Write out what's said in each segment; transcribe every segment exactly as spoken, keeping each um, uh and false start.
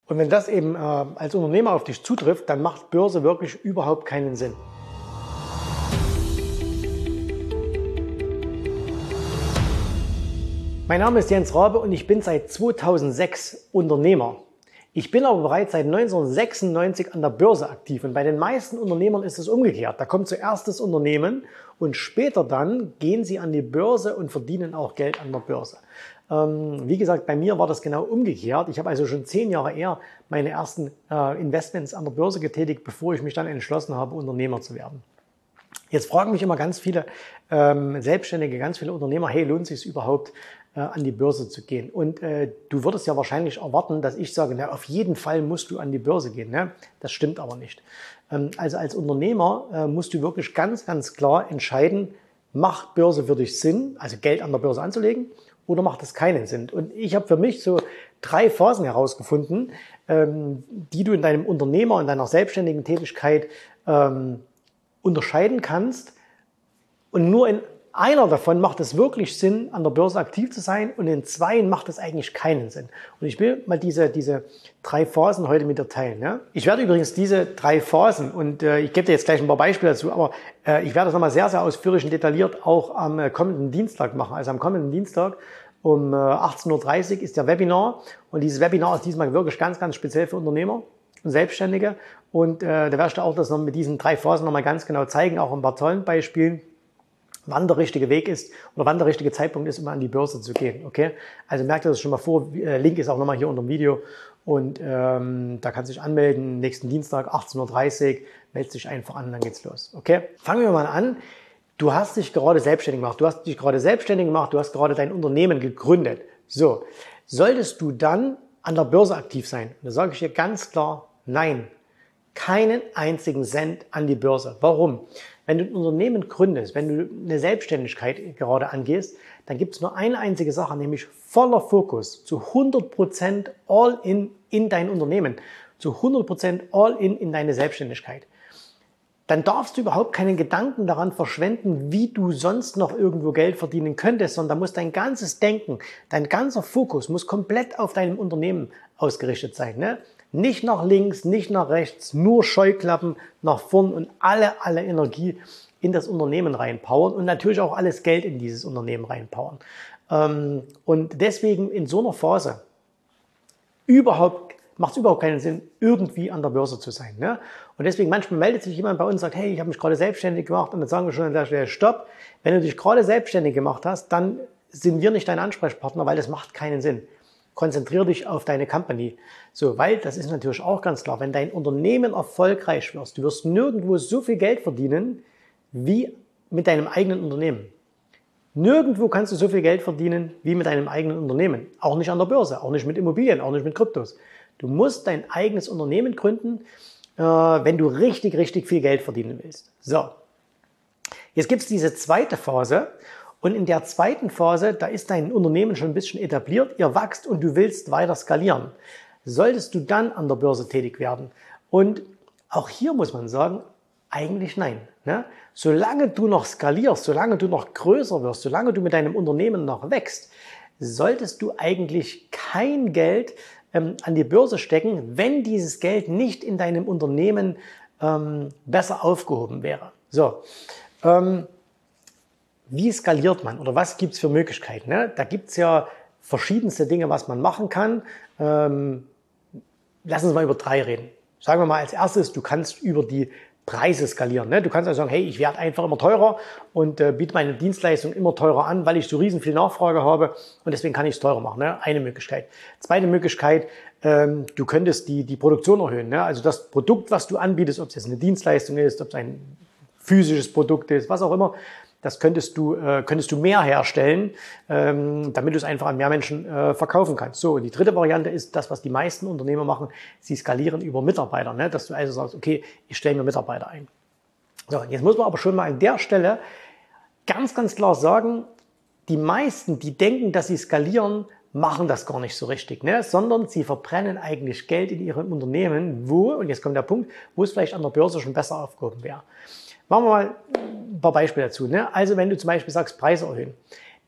Und wenn das eben äh, als Unternehmer auf dich zutrifft, dann macht Börse wirklich überhaupt keinen Sinn. Mein Name ist Jens Rabe und ich bin seit zweitausendsechs Unternehmer. Ich bin aber bereits seit neunzehnhundertsechsundneunzig an der Börse aktiv und bei den meisten Unternehmern ist es umgekehrt. Da kommt zuerst das Unternehmen und später dann gehen sie an die Börse und verdienen auch Geld an der Börse. Ähm, wie gesagt, bei mir war das genau umgekehrt. Ich habe also schon zehn Jahre eher meine ersten äh, Investments an der Börse getätigt, bevor ich mich dann entschlossen habe, Unternehmer zu werden. Jetzt fragen mich immer ganz viele ähm, Selbstständige, ganz viele Unternehmer, hey, lohnt es sich überhaupt, äh, an die Börse zu gehen? Und äh, du würdest ja wahrscheinlich erwarten, dass ich sage, na, auf jeden Fall musst du an die Börse gehen. Ne? Das stimmt aber nicht. Ähm, also als Unternehmer äh, musst du wirklich ganz, ganz klar entscheiden, macht Börse für dich Sinn, also Geld an der Börse anzulegen, oder macht es keinen Sinn? Und ich habe für mich so drei Phasen herausgefunden, ähm, die du in deinem Unternehmer, in deiner selbstständigen Tätigkeit ähm, unterscheiden kannst, und nur in einer davon macht es wirklich Sinn, an der Börse aktiv zu sein, und in zwei macht es eigentlich keinen Sinn. Und ich will mal diese, diese drei Phasen heute mit dir teilen. Ja? Ich werde übrigens diese drei Phasen, und äh, ich gebe dir jetzt gleich ein paar Beispiele dazu, aber äh, ich werde das nochmal sehr, sehr ausführlich und detailliert auch am äh, kommenden Dienstag machen. Also am kommenden Dienstag um äh, achtzehn Uhr dreißig ist der Webinar, und dieses Webinar ist diesmal wirklich ganz, ganz speziell für Unternehmer und Selbstständige, und äh, da werde ich dir auch das noch mit diesen drei Phasen nochmal ganz genau zeigen, auch ein paar tollen Beispielen, wann der richtige Weg ist oder wann der richtige Zeitpunkt ist, um an die Börse zu gehen. Okay? Also merkt ihr das schon mal vor, Link ist auch nochmal hier unter dem Video, und ähm, da kannst du dich anmelden, nächsten Dienstag achtzehn Uhr dreißig, melde dich einfach an, dann geht's los. Okay? Fangen wir mal an. Du hast dich gerade selbstständig gemacht, du hast dich gerade selbstständig gemacht, du hast gerade dein Unternehmen gegründet. So, solltest du dann an der Börse aktiv sein? Da sage ich dir ganz klar, nein. Keinen einzigen Cent an die Börse. Warum? Wenn du ein Unternehmen gründest, wenn du eine Selbstständigkeit gerade angehst, dann gibt es nur eine einzige Sache, nämlich voller Fokus, zu hundert Prozent all in in dein Unternehmen, zu hundert Prozent all in in deine Selbstständigkeit. Dann darfst du überhaupt keinen Gedanken daran verschwenden, wie du sonst noch irgendwo Geld verdienen könntest, sondern da muss dein ganzes Denken, dein ganzer Fokus muss komplett auf deinem Unternehmen ausgerichtet sein. Ne? Nicht nach links, nicht nach rechts, nur Scheuklappen nach vorn und alle, alle Energie in das Unternehmen reinpowern und natürlich auch alles Geld in dieses Unternehmen reinpowern. Und deswegen in so einer Phase überhaupt macht es überhaupt keinen Sinn, irgendwie an der Börse zu sein. Ne? Und deswegen manchmal meldet sich jemand bei uns und sagt, hey, ich habe mich gerade selbstständig gemacht, und dann sagen wir schon an der Stelle, stopp, wenn du dich gerade selbstständig gemacht hast, dann sind wir nicht dein Ansprechpartner, weil das macht keinen Sinn. Konzentriere dich auf deine Company. So, weil das ist natürlich auch ganz klar, wenn dein Unternehmen erfolgreich wirst, du wirst nirgendwo so viel Geld verdienen wie mit deinem eigenen Unternehmen. Nirgendwo kannst du so viel Geld verdienen wie mit deinem eigenen Unternehmen. Auch nicht an der Börse, auch nicht mit Immobilien, auch nicht mit Kryptos. Du musst dein eigenes Unternehmen gründen, äh, wenn du richtig, richtig viel Geld verdienen willst. So, jetzt gibt es diese zweite Phase. Und in der zweiten Phase, da ist dein Unternehmen schon ein bisschen etabliert, ihr wächst und du willst weiter skalieren. Solltest du dann an der Börse tätig werden? Und auch hier muss man sagen, eigentlich nein. Ne? Solange du noch skalierst, solange du noch größer wirst, solange du mit deinem Unternehmen noch wächst, solltest du eigentlich kein Geld ähm, an die Börse stecken, wenn dieses Geld nicht in deinem Unternehmen ähm, besser aufgehoben wäre. So, ähm, wie skaliert man oder was gibt es für Möglichkeiten? Ne? Da gibt es ja verschiedenste Dinge, was man machen kann. Ähm, lass uns mal über drei reden. Sagen wir mal als erstes, du kannst über die Preise skalieren. Ne? Du kannst also sagen, hey, ich werde einfach immer teurer und äh, biete meine Dienstleistung immer teurer an, weil ich so riesen viel Nachfrage habe, und deswegen kann ich es teurer machen. Ne? Eine Möglichkeit. Zweite Möglichkeit, ähm, du könntest die, die Produktion erhöhen. Ne? Also das Produkt, was du anbietest, ob es jetzt eine Dienstleistung ist, ob es ein physisches Produkt ist, was auch immer, das könntest du, äh, könntest du mehr herstellen, ähm, damit du es einfach an mehr Menschen äh, verkaufen kannst. So, und die dritte Variante ist das, was die meisten Unternehmer machen. Sie skalieren über Mitarbeiter, ne? Dass du also sagst, okay, ich stelle mir Mitarbeiter ein. So, jetzt muss man aber schon mal an der Stelle ganz, ganz klar sagen, die meisten, die denken, dass sie skalieren, machen das gar nicht so richtig, ne? Sondern sie verbrennen eigentlich Geld in ihrem Unternehmen, wo, und jetzt kommt der Punkt, wo es vielleicht an der Börse schon besser aufgehoben wäre. Machen wir mal ein paar Beispiele dazu. Ne? Also wenn du zum Beispiel sagst, Preise erhöhen.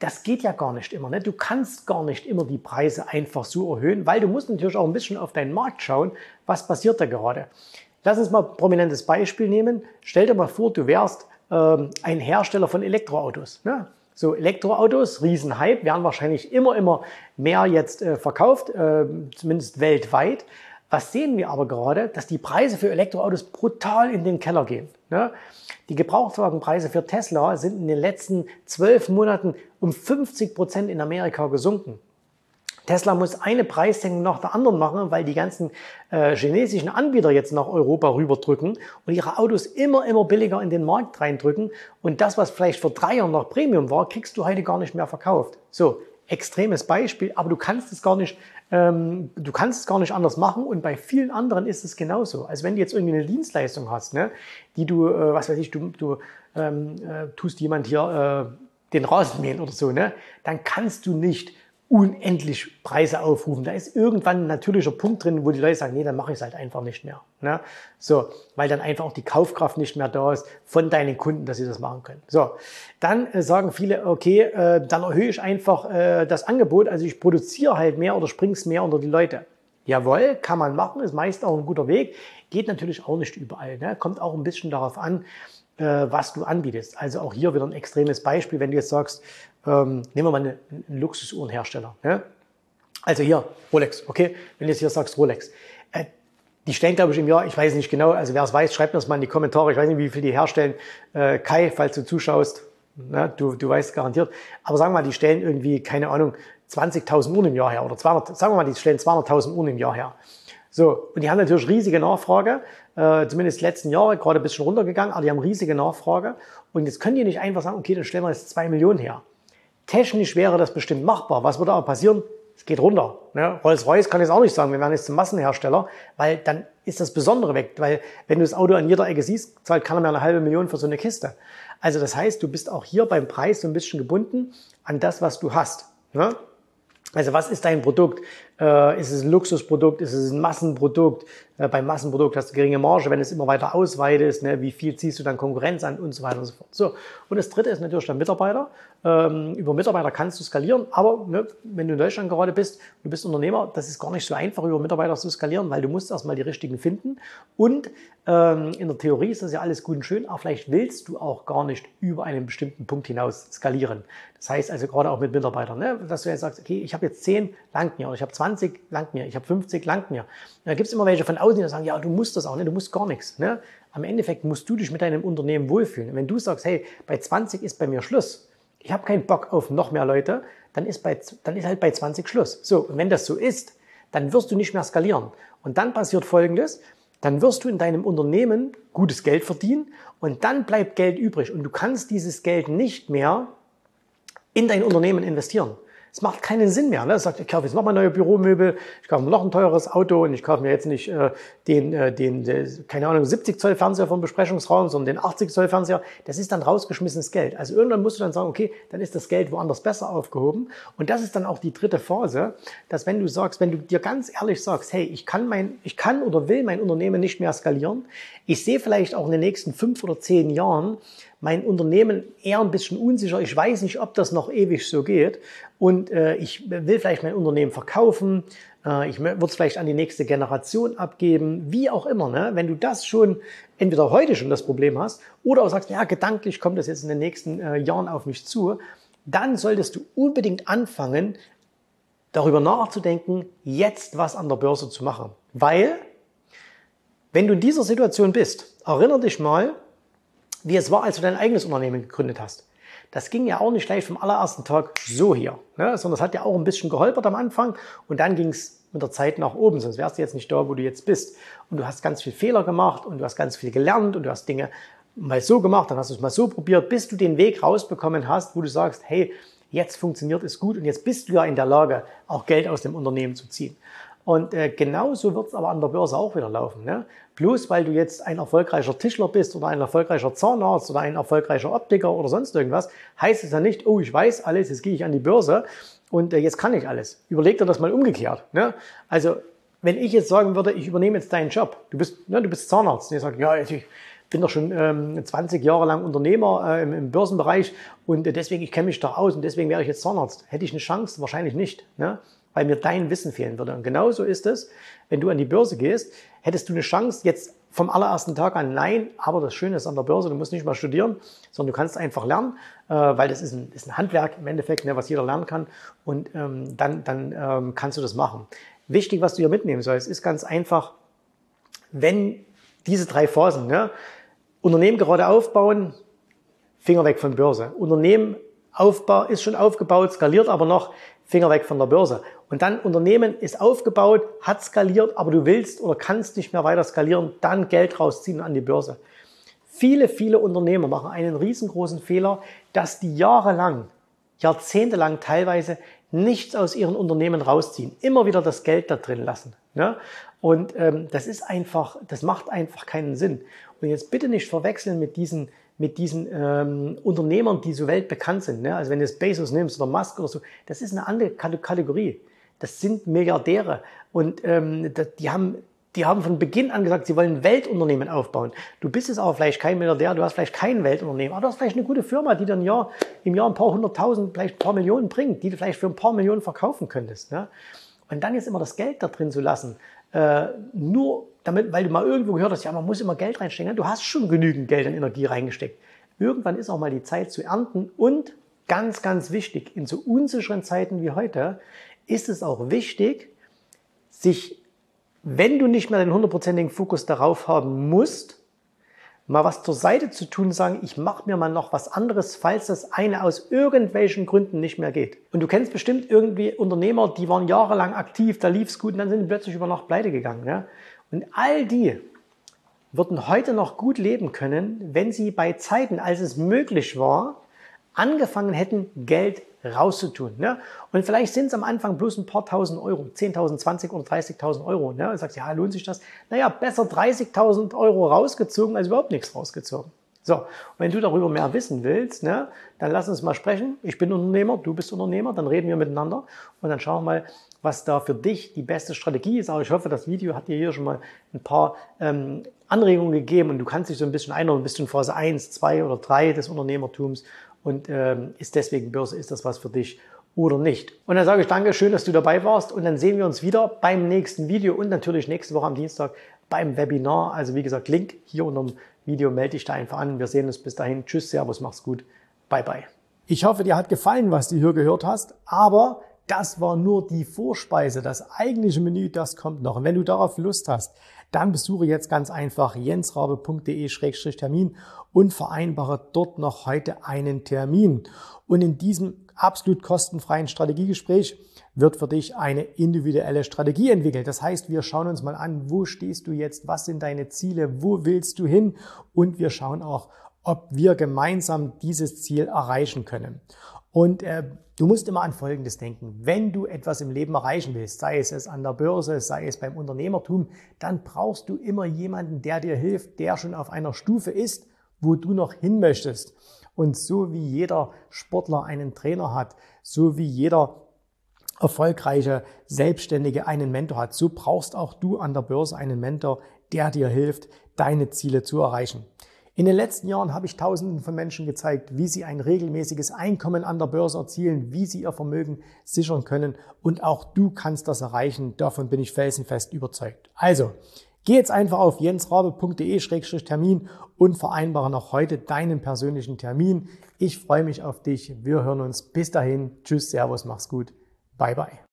das geht ja gar nicht immer. Ne? Du kannst gar nicht immer die Preise einfach so erhöhen, weil du musst natürlich auch ein bisschen auf deinen Markt schauen, was passiert da gerade. Lass uns mal ein prominentes Beispiel nehmen. Stell dir mal vor, du wärst ähm, ein Hersteller von Elektroautos. Ne? So Elektroautos, Riesenhype, werden wahrscheinlich immer, immer mehr jetzt äh, verkauft, äh, zumindest weltweit. Was sehen wir aber gerade? Dass die Preise für Elektroautos brutal in den Keller gehen. Ne? Die Gebrauchtwagenpreise für Tesla sind in den letzten zwölf Monaten um fünfzig Prozent in Amerika gesunken. Tesla muss eine Preissenkung nach der anderen machen, weil die ganzen äh, chinesischen Anbieter jetzt nach Europa rüberdrücken und ihre Autos immer, immer billiger in den Markt reindrücken. Und das, was vielleicht vor drei Jahren noch Premium war, kriegst du heute gar nicht mehr verkauft. So, extremes Beispiel, aber du kannst es gar nicht, ähm, du kannst es gar nicht anders machen. Und bei vielen anderen ist es genauso. Also wenn du jetzt irgendwie eine Dienstleistung hast, ne, die du, äh, was weiß ich, du, du ähm, äh, tust jemand hier äh, den Rasen mähen oder so, ne, dann kannst du nicht unendlich Preise aufrufen. Da ist irgendwann ein natürlicher Punkt drin, wo die Leute sagen, nee, dann mache ich es halt einfach nicht mehr. Ne? So, weil dann einfach auch die Kaufkraft nicht mehr da ist von deinen Kunden, dass sie das machen können. So, dann äh, sagen viele, okay, äh, dann erhöhe ich einfach äh, das Angebot, also ich produziere halt mehr oder springe es mehr unter die Leute. Jawohl, kann man machen, ist meist auch ein guter Weg, geht natürlich auch nicht überall. Ne? Kommt auch ein bisschen darauf an, äh, was du anbietest. Also auch hier wieder ein extremes Beispiel, wenn du jetzt sagst, Ähm, nehmen wir mal eine, einen Luxusuhrenhersteller. Ne? Also hier, Rolex, okay? Wenn du jetzt hier sagst Rolex. Äh, die stellen, glaube ich, im Jahr, ich weiß nicht genau, also wer es weiß, schreibt mir das mal in die Kommentare. Ich weiß nicht, wie viel die herstellen. Äh, Kai, falls du zuschaust, ne? du, du weißt garantiert. Aber sagen wir mal, die stellen irgendwie, keine Ahnung, zwanzigtausend Uhren im Jahr her. Oder zweihundert, sagen wir mal, die stellen zweihunderttausend Uhren im Jahr her. So, und die haben natürlich riesige Nachfrage, äh, zumindest die letzten Jahre, gerade ein bisschen runtergegangen, aber die haben riesige Nachfrage. Und jetzt können die nicht einfach sagen, okay, dann stellen wir jetzt zwei Millionen her. Technisch wäre das bestimmt machbar. Was würde aber passieren? Es geht runter. Ne? Rolls-Royce kann jetzt auch nicht sagen, wir werden jetzt zum Massenhersteller, weil dann ist das Besondere weg. Weil wenn du das Auto an jeder Ecke siehst, zahlt keiner mehr eine halbe Million für so eine Kiste. Also das heißt, du bist auch hier beim Preis so ein bisschen gebunden an das, was du hast. Ne? Also was ist dein Produkt? Äh, ist es ein Luxusprodukt? Ist es ein Massenprodukt? Äh, beim Massenprodukt hast du geringe Marge, wenn es immer weiter ausweitest. Ne? Wie viel ziehst du dann Konkurrenz an und so weiter und so fort. So. Und das dritte ist natürlich der Mitarbeiter. Ähm, über Mitarbeiter kannst du skalieren, aber ne, wenn du in Deutschland gerade bist, du bist Unternehmer, das ist gar nicht so einfach, über Mitarbeiter zu skalieren, weil du musst erstmal die richtigen finden. Und ähm, in der Theorie ist das ja alles gut und schön, aber vielleicht willst du auch gar nicht über einen bestimmten Punkt hinaus skalieren. Das heißt also gerade auch mit Mitarbeitern, ne, dass du jetzt sagst, okay, ich habe jetzt zehn, langt mir, oder ich habe zwanzig, langt mir, ich habe fünfzig, langt mir. Da gibt es immer welche von außen, die sagen, ja, du musst das auch, ne, du musst gar nichts. Ne? Am Endeffekt musst du dich mit deinem Unternehmen wohlfühlen. Und wenn du sagst, hey, bei zwanzig ist bei mir Schluss, ich habe keinen Bock auf noch mehr Leute, dann ist, bei, dann ist halt bei zwanzig Schluss. So, und wenn das so ist, dann wirst du nicht mehr skalieren. Und dann passiert Folgendes, dann wirst du in deinem Unternehmen gutes Geld verdienen und dann bleibt Geld übrig. Und du kannst dieses Geld nicht mehr in dein Unternehmen investieren. Es macht keinen Sinn mehr. Ne? Sagt, ich kaufe jetzt nochmal neue Büromöbel, ich kaufe mir noch ein teures Auto und ich kaufe mir jetzt nicht äh, den, äh, den äh, keine Ahnung, siebzig Zoll Fernseher vom Besprechungsraum, sondern den achtzig Zoll Fernseher. Das ist dann rausgeschmissenes Geld. Also irgendwann musst du dann sagen, okay, dann ist das Geld woanders besser aufgehoben. Und das ist dann auch die dritte Phase, dass wenn du sagst, wenn du dir ganz ehrlich sagst, hey, ich kann mein, ich kann oder will mein Unternehmen nicht mehr skalieren. Ich sehe vielleicht auch in den nächsten fünf oder zehn Jahren mein Unternehmen eher ein bisschen unsicher. Ich weiß nicht, ob das noch ewig so geht. Und äh, ich will vielleicht mein Unternehmen verkaufen. Äh, ich würde es vielleicht an die nächste Generation abgeben. Wie auch immer. Ne? Wenn du das schon entweder heute schon das Problem hast oder auch sagst, ja, gedanklich kommt das jetzt in den nächsten äh, Jahren auf mich zu, dann solltest du unbedingt anfangen, darüber nachzudenken, jetzt was an der Börse zu machen. Weil, wenn du in dieser Situation bist, erinnere dich mal, wie es war, als du dein eigenes Unternehmen gegründet hast. Das ging ja auch nicht gleich vom allerersten Tag so hier, ne? Sondern es hat ja auch ein bisschen geholpert am Anfang und dann ging es mit der Zeit nach oben, sonst wärst du jetzt nicht da, wo du jetzt bist. Und du hast ganz viel Fehler gemacht und du hast ganz viel gelernt und du hast Dinge mal so gemacht, dann hast du es mal so probiert, bis du den Weg rausbekommen hast, wo du sagst, hey, jetzt funktioniert es gut und jetzt bist du ja in der Lage, auch Geld aus dem Unternehmen zu ziehen. Und äh, genauso wird es aber an der Börse auch wieder laufen. Ne? Bloß weil du jetzt ein erfolgreicher Tischler bist oder ein erfolgreicher Zahnarzt oder ein erfolgreicher Optiker oder sonst irgendwas, heißt es ja nicht, oh, ich weiß alles, jetzt gehe ich an die Börse und äh, jetzt kann ich alles. Überleg dir das mal umgekehrt. Ne? Also wenn ich jetzt sagen würde, ich übernehme jetzt deinen Job, du bist, ne, du bist Zahnarzt und ich sage, ja, ich bin doch schon ähm, zwanzig Jahre lang Unternehmer äh, im, im Börsenbereich und äh, deswegen, ich kenne mich doch aus und deswegen wäre ich jetzt Zahnarzt. Hätte ich eine Chance? Wahrscheinlich nicht, ne? Weil mir dein Wissen fehlen würde. Und genauso ist es, wenn du an die Börse gehst, hättest du eine Chance jetzt vom allerersten Tag an? Nein, aber das Schöne ist an der Börse, du musst nicht mal studieren, sondern du kannst einfach lernen, äh, weil das ist ein, ist ein Handwerk im Endeffekt, ne, was jeder lernen kann und ähm, dann, dann ähm, kannst du das machen. Wichtig, was du hier mitnehmen sollst, ist ganz einfach, wenn diese drei Phasen, ne, Unternehmen gerade aufbauen, Finger weg von Börse. Unternehmen Aufbau ist schon aufgebaut, skaliert aber noch, Finger weg von der Börse. Und dann Unternehmen ist aufgebaut, hat skaliert, aber du willst oder kannst nicht mehr weiter skalieren, dann Geld rausziehen an die Börse. Viele, viele Unternehmer machen einen riesengroßen Fehler, dass die jahrelang, jahrzehntelang teilweise nichts aus ihren Unternehmen rausziehen. Immer wieder das Geld da drin lassen. Ne? Und ähm, das ist einfach, das macht einfach keinen Sinn. Und jetzt bitte nicht verwechseln mit diesen mit diesen ähm, Unternehmern, die so weltbekannt sind. Ne? Also wenn du jetzt Bezos nimmst oder Musk oder so, das ist eine andere Kategorie. Das sind Milliardäre und ähm, die haben, die haben von Beginn an gesagt, sie wollen Weltunternehmen aufbauen. Du bist jetzt aber vielleicht kein Milliardär, du hast vielleicht kein Weltunternehmen, aber du hast vielleicht eine gute Firma, die dann Jahr, im Jahr ein paar hunderttausend, vielleicht ein paar Millionen bringt, die du vielleicht für ein paar Millionen verkaufen könntest. Ne? Und dann jetzt immer das Geld da drin zu lassen, äh, nur damit, weil du mal irgendwo gehört hast, ja, man muss immer Geld reinstecken. Du hast schon genügend Geld und Energie reingesteckt. Irgendwann ist auch mal die Zeit zu ernten und ganz, ganz wichtig, in so unsicheren Zeiten wie heute ist es auch wichtig, sich, wenn du nicht mehr den hundertprozentigen Fokus darauf haben musst, mal was zur Seite zu tun, sagen, ich mache mir mal noch was anderes, falls das eine aus irgendwelchen Gründen nicht mehr geht. Und du kennst bestimmt irgendwie Unternehmer, die waren jahrelang aktiv, da lief es gut und dann sind die plötzlich über Nacht pleite gegangen. Ja? Und all die würden heute noch gut leben können, wenn sie bei Zeiten, als es möglich war, angefangen hätten, Geld rauszutun. Ne? Und vielleicht sind es am Anfang bloß ein paar tausend Euro, zehntausend, zwanzig oder dreißigtausend Euro. Ne? Und sagst, ja, lohnt sich das? Naja, besser dreißigtausend Euro rausgezogen, als überhaupt nichts rausgezogen. So, und wenn du darüber mehr wissen willst, ne, dann lass uns mal sprechen. Ich bin Unternehmer, du bist Unternehmer, dann reden wir miteinander und dann schauen wir mal, was da für dich die beste Strategie ist. Aber ich hoffe, das Video hat dir hier schon mal ein paar ähm, Anregungen gegeben und du kannst dich so ein bisschen einordnen, bist du in Phase eins, zwei oder drei des Unternehmertums und ähm, ist deswegen Börse, ist das was für dich oder nicht. Und dann sage ich danke, schön, dass du dabei warst und dann sehen wir uns wieder beim nächsten Video und natürlich nächste Woche am Dienstag beim Webinar. Also wie gesagt, Link hier unter dem Video, melde dich da einfach an. Wir sehen uns bis dahin. Tschüss, Servus, mach's gut. Bye, bye. Ich hoffe, dir hat gefallen, was du hier gehört hast, aber das war nur die Vorspeise. Das eigentliche Menü, das kommt noch. Und wenn du darauf Lust hast, dann besuche jetzt ganz einfach jensrabe punkt de Schrägstrich Termin und vereinbare dort noch heute einen Termin. Und in diesem absolut kostenfreien Strategiegespräch wird für dich eine individuelle Strategie entwickelt. Das heißt, wir schauen uns mal an, wo stehst du jetzt, was sind deine Ziele, wo willst du hin und wir schauen auch, ob wir gemeinsam dieses Ziel erreichen können. Und äh, du musst immer an Folgendes denken. Wenn du etwas im Leben erreichen willst, sei es, es an der Börse, sei es beim Unternehmertum, dann brauchst du immer jemanden, der dir hilft, der schon auf einer Stufe ist, wo du noch hin möchtest. Und so wie jeder Sportler einen Trainer hat, so wie jeder erfolgreiche Selbstständige einen Mentor hat, so brauchst auch du an der Börse einen Mentor, der dir hilft, deine Ziele zu erreichen. In den letzten Jahren habe ich Tausenden von Menschen gezeigt, wie sie ein regelmäßiges Einkommen an der Börse erzielen, wie sie ihr Vermögen sichern können und auch du kannst das erreichen. Davon bin ich felsenfest überzeugt. Also, geh jetzt einfach auf jensrabe punkt de Schrägstrich Termin und vereinbare noch heute deinen persönlichen Termin. Ich freue mich auf dich. Wir hören uns. Bis dahin. Tschüss, Servus, mach's gut. Bye, bye.